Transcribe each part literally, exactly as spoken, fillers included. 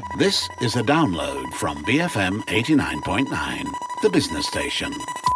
This is a download from B F M eighty-nine point nine, the business station.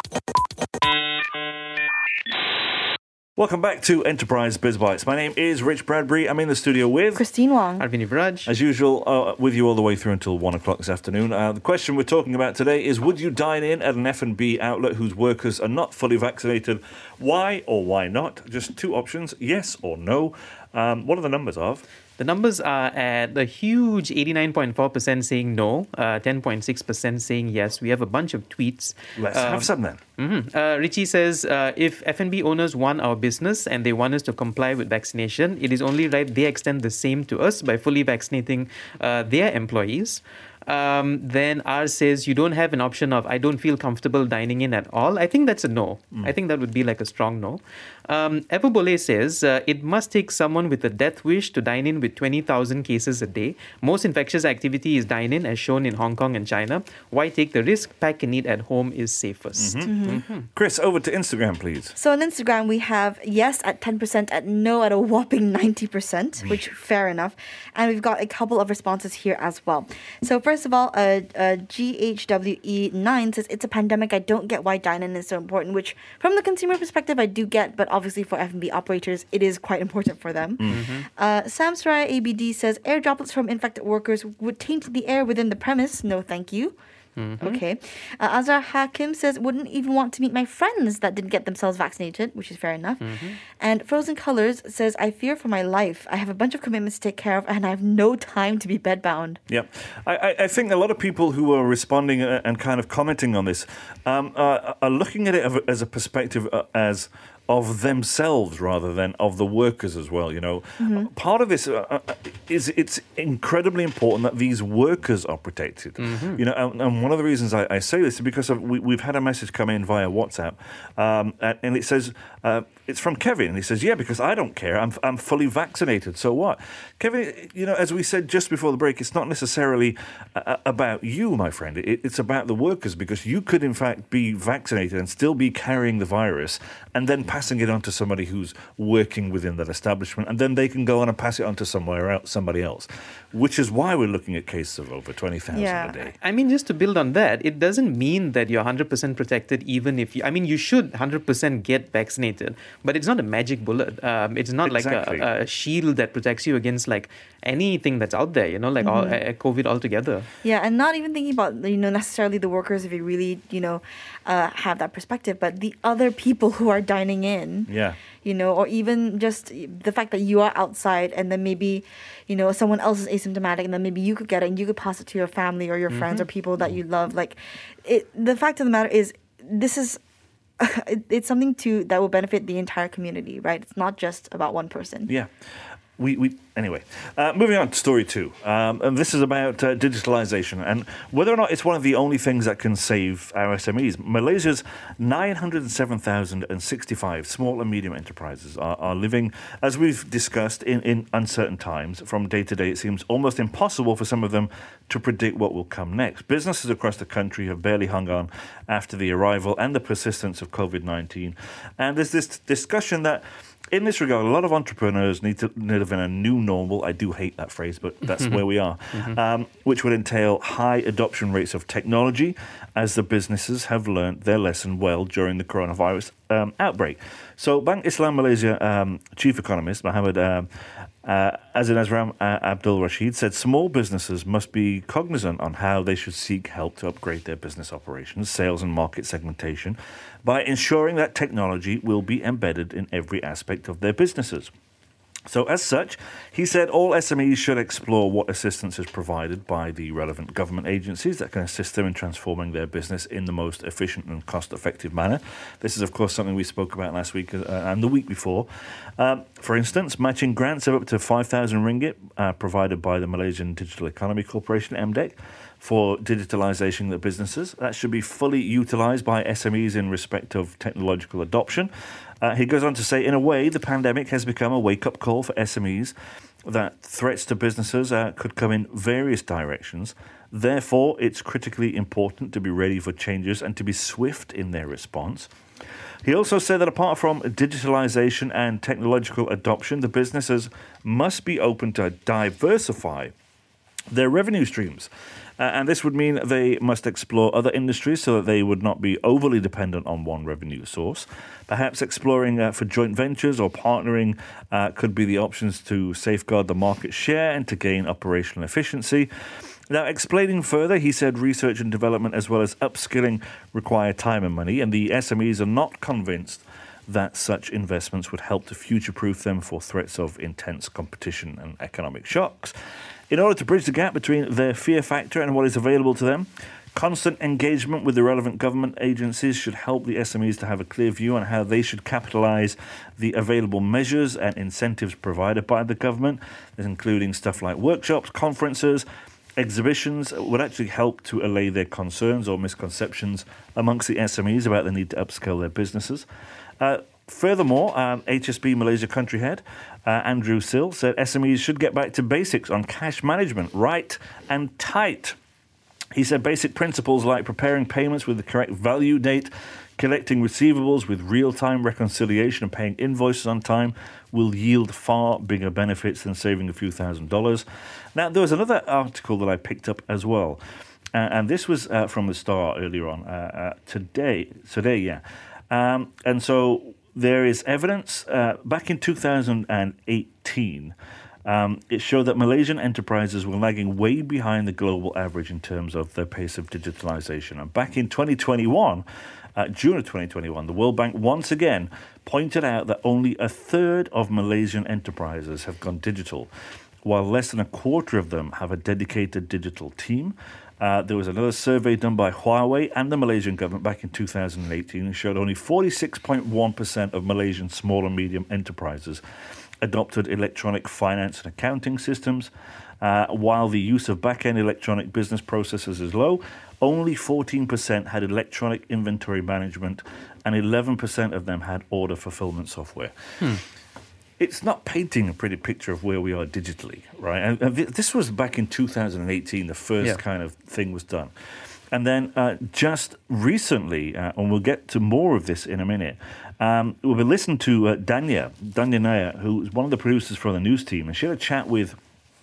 Welcome back to Enterprise Biz Bites. My name is Rich Bradbury. I'm in the studio with Christine Wong. Arvind Vraj. As usual, uh, with you all the way through until one o'clock this afternoon. Uh, the question we're talking about today is, would you dine in at an F and B outlet whose workers are not fully vaccinated? Why or why not? Just two options, yes or no. Um, what are the numbers of? The numbers are at a huge eighty-nine point four percent saying no, uh, ten point six percent saying yes. We have a bunch of tweets. Let's um, have some then. Mm-hmm. Uh, Richie says, uh, if F and B owners want our business and they want us to comply with vaccination, it is only right they extend the same to us by fully vaccinating uh, their employees. Um, then R says, you don't have an option of, I don't feel comfortable dining in at all. I think that's a no. Mm. I think that would be like a strong no. Um, Everbole says, uh, it must take someone with a death wish to dine in with twenty thousand cases a day. Most infectious activity is dine in, as shown in Hong Kong and China. Why take the risk? Pack and eat at home is safest. Mm-hmm. Mm-hmm. Mm-hmm. Chris, over to Instagram, please. So on Instagram, we have yes at ten percent, at no at a whopping ninety percent, which fair enough. And we've got a couple of responses here as well. So first of all, uh, uh, G H W E nine says, it's a pandemic. I don't get why dine-in is so important, which from the consumer perspective, I do get, but obviously for F and B operators, it is quite important for them. Mm-hmm. Uh, Sam Sarai A B D says, air droplets from infected workers would taint the air within the premise. No, thank you. Mm-hmm. Okay. Uh, Azhar Hakim says, wouldn't even want to meet my friends that didn't get themselves vaccinated, which is fair enough. Mm-hmm. And Frozen Colors says, I fear for my life. I have a bunch of commitments to take care of and I have no time to be bedbound. Yeah. I, I think a lot of people who are responding and kind of commenting on this um, are, are looking at it as a perspective uh, as of themselves rather than of the workers as well, you know. Mm-hmm. Part of this uh, is it's incredibly important that these workers are protected. Mm-hmm. You know, and, and one of the reasons I, I say this is because of, we, we've had a message come in via WhatsApp, um, and, and it says, uh, it's from Kevin, and he says, yeah, because I don't care, I'm, I'm fully vaccinated, so what? Kevin, you know, as we said just before the break, it's not necessarily uh, about you, my friend, it, it's about the workers, because you could in fact be vaccinated and still be carrying the virus, and then passing it on to somebody who's working within that establishment, and then they can go on and pass it on to somewhere else, somebody else, which is why we're looking at cases of over twenty thousand yeah. a day. I mean, just to build on that, it doesn't mean that you're one hundred percent protected even if you, I mean, you should one hundred percent get vaccinated, but it's not a magic bullet. Um, it's not exactly. like a, a shield that protects you against like anything that's out there, you know, like mm-hmm. all, uh, COVID altogether. Yeah, and not even thinking about, you know, necessarily the workers if you really, you know, uh, have that perspective, but the other people who are dining in. Yeah. You know, or even just the fact that you are outside and then maybe, you know, someone else is asymptomatic and then maybe you could get it and you could pass it to your family or your mm-hmm. friends or people that you love. Like, it, the fact of the matter is, this is, it, it's something to that will benefit the entire community, right? It's not just about one person. Yeah. We, we anyway, uh, moving on to story two. Um, and this is about uh, digitalization and whether or not it's one of the only things that can save our S M Es. Malaysia's nine hundred seven thousand sixty-five small and medium enterprises are, are living, as we've discussed, in, in uncertain times. From day to day, it seems almost impossible for some of them to predict what will come next. Businesses across the country have barely hung on after the arrival and the persistence of COVID nineteen. And there's this discussion that in this regard, a lot of entrepreneurs need to live in a new normal. I do hate that phrase, but that's where we are, mm-hmm. um, which would entail high adoption rates of technology as the businesses have learnt their lesson well during the coronavirus um, outbreak. So Bank Islam Malaysia um, chief economist Mohammed um, uh, Azin Azram uh, Abdul Rashid said small businesses must be cognizant on how they should seek help to upgrade their business operations, sales and market segmentation by ensuring that technology will be embedded in every aspect of their businesses. So as such, he said all S M Es should explore what assistance is provided by the relevant government agencies that can assist them in transforming their business in the most efficient and cost-effective manner. This is, of course, something we spoke about last week uh, and the week before. Um, for instance, matching grants of up to five thousand ringgit uh, provided by the Malaysian Digital Economy Corporation, M D E C, for digitalisation of their businesses. That should be fully utilised by S M Es in respect of technological adoption. Uh, he goes on to say, in a way, the pandemic has become a wake-up call for S M Es that threats to businesses uh, could come in various directions. Therefore, it's critically important to be ready for changes and to be swift in their response. He also said that apart from digitalisation and technological adoption, the businesses must be open to diversify their revenue streams. Uh, and this would mean they must explore other industries so that they would not be overly dependent on one revenue source. Perhaps exploring uh, for joint ventures or partnering uh, could be the options to safeguard the market share and to gain operational efficiency. Now, explaining further, he said research and development as well as upskilling require time and money, and the S M Es are not convinced that such investments would help to future-proof them for threats of intense competition and economic shocks. In order to bridge the gap between their fear factor and what is available to them, constant engagement with the relevant government agencies should help the S M Es to have a clear view on how they should capitalise the available measures and incentives provided by the government, including stuff like workshops, conferences, exhibitions, would actually help to allay their concerns or misconceptions amongst the S M Es about the need to upscale their businesses. Uh, Furthermore, um, H S B Malaysia country head uh, Andrew Sill said S M Es should get back to basics on cash management, right and tight. He said basic principles like preparing payments with the correct value date, collecting receivables with real-time reconciliation and paying invoices on time will yield far bigger benefits than saving a few thousand dollars. Now, there was another article that I picked up as well, uh, and this was uh, from the Star earlier on, uh, uh, today, today, yeah. Um, and so there is evidence uh, back in two thousand eighteen. Um, it showed that Malaysian enterprises were lagging way behind the global average in terms of their pace of digitalization. And back in twenty twenty-one, uh, June of twenty twenty-one, the World Bank once again pointed out that only a third of Malaysian enterprises have gone digital, while less than a quarter of them have a dedicated digital team. Uh, there was another survey done by Huawei and the Malaysian government back in two thousand eighteen and showed only forty-six point one percent of Malaysian small and medium enterprises adopted electronic finance and accounting systems. Uh, while the use of back-end electronic business processes is low, only fourteen percent had electronic inventory management and eleven percent of them had order fulfillment software. Hmm. It's not painting a pretty picture of where we are digitally, right? And, and this was back in two thousand eighteen, the first yeah. kind of thing was done. And then uh, just recently, uh, and we'll get to more of this in a minute, um, we'll be listening to uh, Danya, Danya Naya, who's one of the producers for the news team, and she had a chat with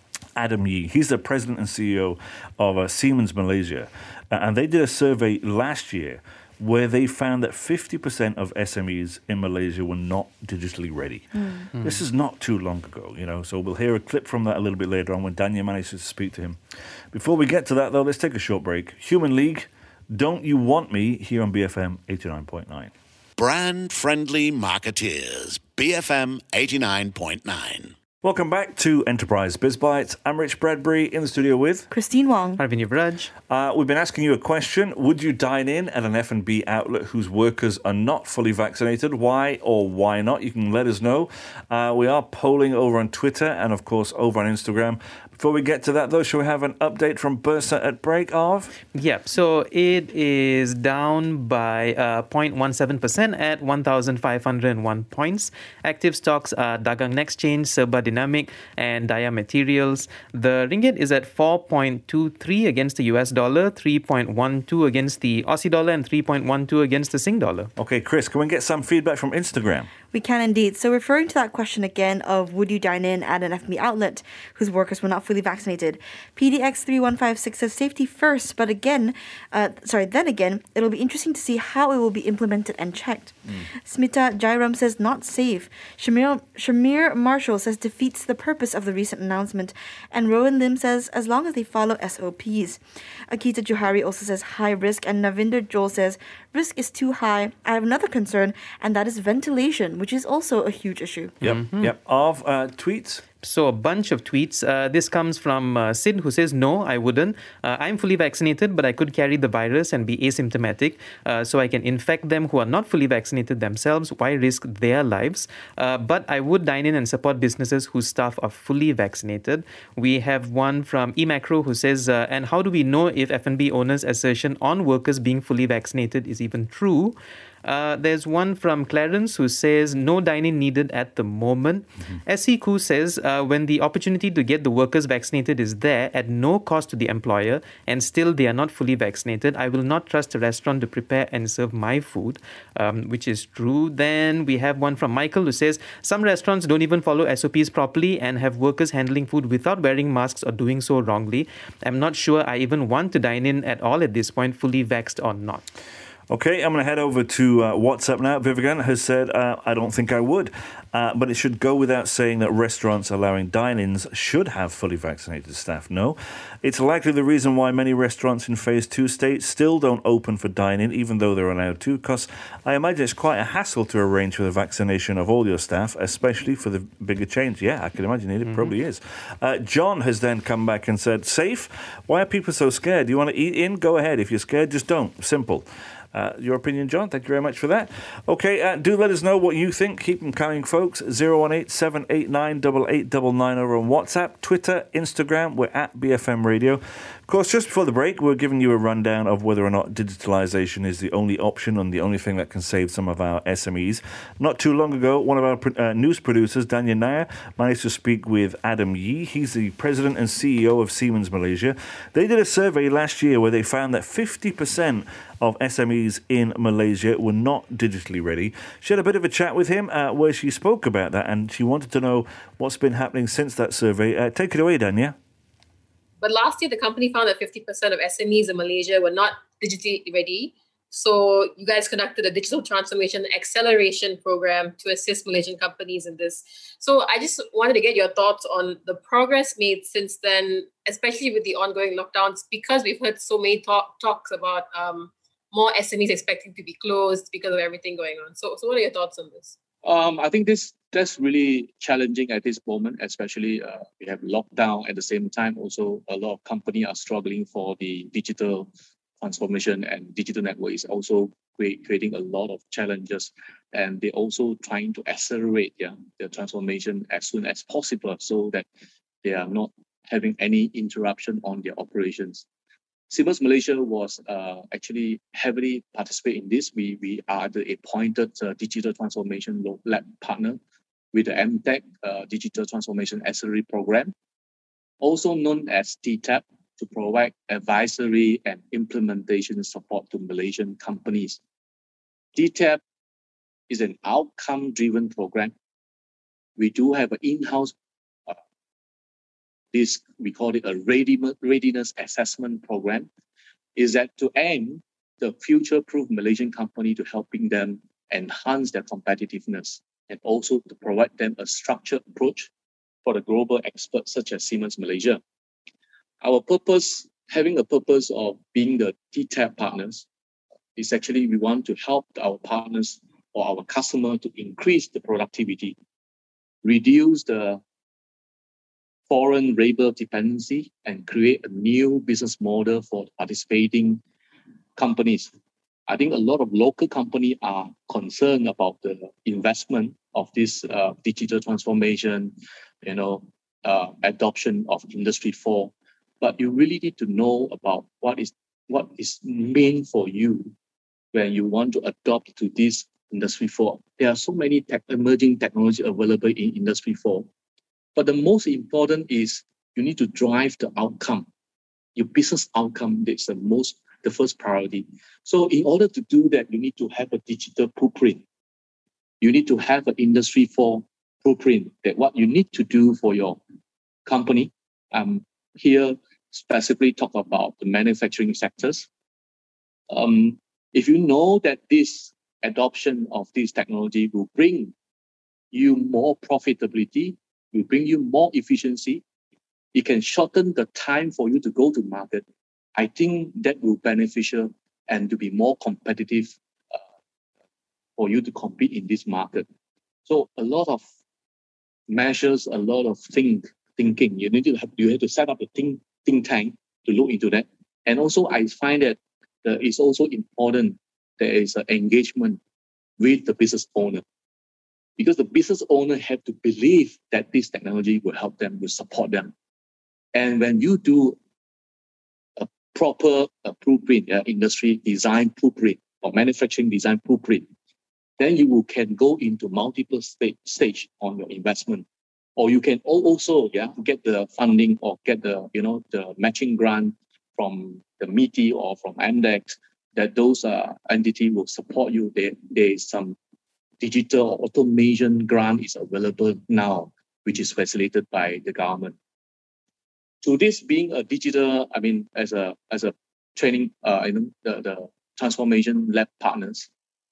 Adam Yee. He's the president and C E O of uh, Siemens Malaysia. Uh, and they did a survey last year where they found that fifty percent of S M Es in Malaysia were not digitally ready. Mm. Mm. This is not too long ago, you know, so we'll hear a clip from that a little bit later on when Danya manages to speak to him. Before we get to that, though, let's take a short break. Human League, Don't You Want Me, here on B F M eighty-nine point nine. Brand-friendly marketeers, B F M eighty-nine point nine. Welcome back to Enterprise Biz Bites. I'm Rich Bradbury in the studio with Christine Wong. Arvind Yuvraj. Uh, we've been asking you a question. Would you dine in at an F and B outlet whose workers are not fully vaccinated? Why or why not? You can let us know. Uh, we are polling over on Twitter and, of course, over on Instagram. Before we get to that, though, shall we have an update from Bursa at break of? Yep. So it is down by uh, zero point one seven percent at one thousand five hundred one points. Active stocks are Dagang Nextchange, Serba Dynamic, and Daya Materials. The ringgit is at four point two three against the U S dollar, three point one two against the Aussie dollar, and three point one two against the Sing dollar. Okay, Chris, can we get some feedback from Instagram? We can indeed. So referring to that question again of would you dine in at an F and B outlet whose workers were not fully vaccinated, P D X three one five six says safety first, but again, uh, sorry, then again, it'll be interesting to see how it will be implemented and checked. Mm. Smita Jairam says not safe. Shamir, Shamir Marshall says defeats the purpose of the recent announcement. And Rowan Lim says as long as they follow S O Ps. Akita Johari also says high risk, and Navinder Joel says risk is too high. I have another concern, and that is ventilation, which is also a huge issue. Yep, mm-hmm. yep. Of uh, tweets? So a bunch of tweets. Uh, this comes from uh, Sid, who says, no, I wouldn't. Uh, I'm fully vaccinated, but I could carry the virus and be asymptomatic. Uh, so I can infect them who are not fully vaccinated themselves. Why risk their lives? Uh, but I would dine in and support businesses whose staff are fully vaccinated. We have one from eMacro who says, uh, and how do we know if F and B owners' assertion on workers being fully vaccinated is even true? Uh, there's one from Clarence who says, no dining needed at the moment. Mm-hmm. S E Koo says, uh, when the opportunity to get the workers vaccinated is there at no cost to the employer and still they are not fully vaccinated, I will not trust a restaurant to prepare and serve my food, um, which is true. Then we have one from Michael who says, some restaurants don't even follow S O Ps properly and have workers handling food without wearing masks or doing so wrongly. I'm not sure I even want to dine in at all at this point, fully vaxxed or not. Okay, I'm going to head over to uh, WhatsApp now. Vivian has said, uh, I don't think I would, uh, but it should go without saying that restaurants allowing dine-ins should have fully vaccinated staff. No, it's likely the reason why many restaurants in phase two states still don't open for dine-in, even though they're allowed to, because I imagine it's quite a hassle to arrange for the vaccination of all your staff, especially for the bigger chains. Yeah, I can imagine it, it mm-hmm. probably is. Uh, John has then come back and said, safe? Why are people so scared? Do you want to eat in? Go ahead. If you're scared, just don't. Simple. Uh, your opinion, John. Thank you very much for that. Okay, uh, do let us know what you think. Keep them coming, folks. zero one eight, seven eight nine, eight eight nine nine over on WhatsApp, Twitter, Instagram. We're at B F M Radio. Of course, just before the break, we're giving you a rundown of whether or not digitalization is the only option and the only thing that can save some of our S M Es. Not too long ago, one of our uh, news producers, Danya Nair, managed to speak with Adam Yee. He's the president and C E O of Siemens Malaysia. They did a survey last year where they found that fifty percent of S M Es in Malaysia were not digitally ready. She had a bit of a chat with him uh, where she spoke about that, and she wanted to know what's been happening since that survey. Uh, take it away, Danya. But last year, the company found that fifty percent of S M Es in Malaysia were not digitally ready. So you guys conducted a digital transformation acceleration program to assist Malaysian companies in this. So I just wanted to get your thoughts on the progress made since then, especially with the ongoing lockdowns, because we've heard so many talk, talks about um, more S M Es expecting to be closed because of everything going on. So, so what are your thoughts on this? Um, I think this that's really challenging at this moment, especially uh, we have lockdown at the same time. Also, a lot of companies are struggling for the digital transformation, and digital network is also create, creating a lot of challenges. And they're also trying to accelerate yeah, their transformation as soon as possible so that they are not having any interruption on their operations. Siemens Malaysia was uh, actually heavily participating in this. We, we are the appointed uh, digital transformation lab partner with the M TEC uh, Digital Transformation Accelerator Program, also known as T TAP, to provide advisory and implementation support to Malaysian companies. T TAP is an outcome-driven program. We do have an in-house uh, this, we call it a readiness assessment program, is that to aim the future-proof Malaysian company to helping them enhance their competitiveness and also to provide them a structured approach for the global experts such as Siemens Malaysia. Our purpose, having a purpose of being the T TAP partners, is actually we want to help our partners or our customer to increase the productivity, reduce the foreign labor dependency, and create a new business model for participating companies. I think a lot of local companies are concerned about the investment of this uh, digital transformation, you know, uh, adoption of Industry four. But you really need to know about what is what is meant for you when you want to adopt to this Industry four. There are so many tech, emerging technology available in Industry four. But the most important is you need to drive the outcome. Your business outcome is the most, the first priority. So in order to do that, you need to have a digital blueprint. You need to have an Industry four blueprint that what you need to do for your company. Um, here, specifically talk about the manufacturing sectors. Um, if you know that this adoption of this technology will bring you more profitability, will bring you more efficiency, it can shorten the time for you to go to market. I think that will be beneficial and to be more competitive uh, for you to compete in this market. So a lot of measures, a lot of think, thinking. You need to have you have to set up a think, think tank to look into that. And also, I find that uh, it's also important there is an engagement with the business owner, because the business owner have to believe that this technology will help them, will support them. And when you do a proper uh, blueprint, uh, industry design blueprint or manufacturing design blueprint, then you will, can go into multiple stage, stage on your investment. Or you can also yeah, get the funding or get the, you know, the matching grant from the M I T I or from MDEX, that those uh, entity will support you. There, there is some digital or automation grant is available now, which is facilitated by the government. So this being a digital, I mean, as a as a training, uh, you know, the, the transformation lab partners,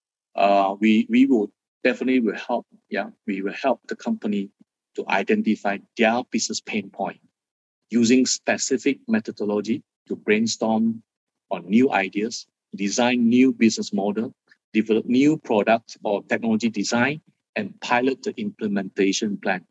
uh, we we will definitely will help. Yeah, we will help the company to identify their business pain point using specific methodology to brainstorm on new ideas, design new business model, develop new products or technology design, and pilot the implementation plan.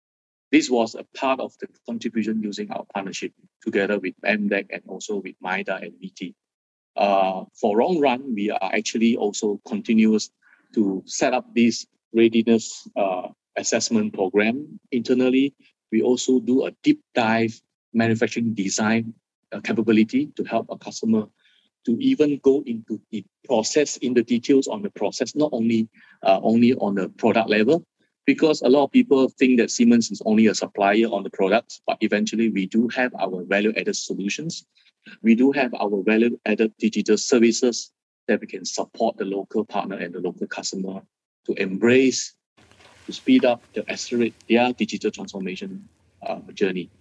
This was a part of the contribution using our partnership together with MDEC and also with MIDA and M I T I. Uh, for long run, we are actually also continuous to set up this readiness uh, assessment program internally. We also do a deep dive manufacturing design uh, capability to help a customer to even go into the process, in the details on the process, not only uh, only on the product level, because a lot of people think that Siemens is only a supplier on the products, but eventually we do have our value-added solutions. We do have our value-added digital services that we can support the local partner and the local customer to embrace, to speed up, to accelerate their digital transformation uh, journey.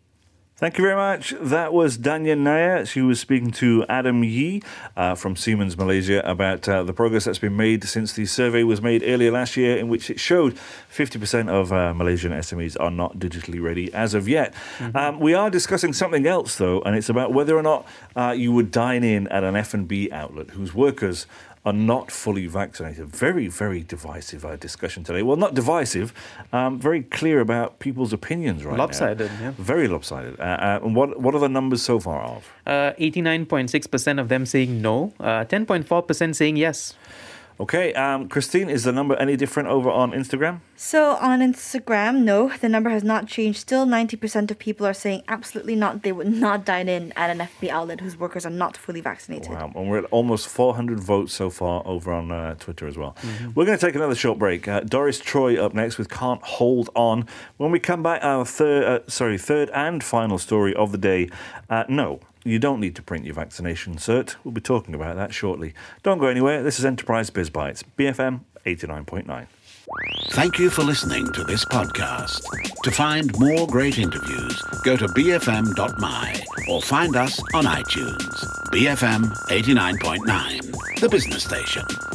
Thank you very much. That was Danya Naya. She was speaking to Adam Yee uh, from Siemens Malaysia about uh, the progress that's been made since the survey was made earlier last year, in which it showed fifty percent of uh, Malaysian S M Es are not digitally ready as of yet. Mm-hmm. Um, we are discussing something else, though, and it's about whether or not uh, you would dine in at an F and B outlet whose workers are not fully vaccinated. Very, very divisive uh, discussion today. Well, not divisive, um, very clear about people's opinions right lopsided, now. yeah. Very lopsided. Uh, uh, and what what are the numbers so far of? Uh, eighty-nine point six percent of them saying no, uh, ten point four percent saying yes. Okay, um, Christine, is the number any different over on Instagram? So on Instagram, no, the number has not changed. Still ninety percent of people are saying absolutely not. They would not dine in at an F B outlet whose workers are not fully vaccinated. Wow, and we're at almost four hundred votes so far over on uh, Twitter as well. Mm-hmm. We're going to take another short break. Uh, Doris Troy up next with Can't Hold On. When we come back, our third, uh, sorry, third and final story of the day. Uh, no. You don't need to print your vaccination cert. We'll be talking about that shortly. Don't go anywhere. This is Enterprise Biz Bites, B F M eighty-nine point nine. Thank you for listening to this podcast. To find more great interviews, go to b f m dot m y or find us on iTunes. B F M eighty-nine point nine, the business station.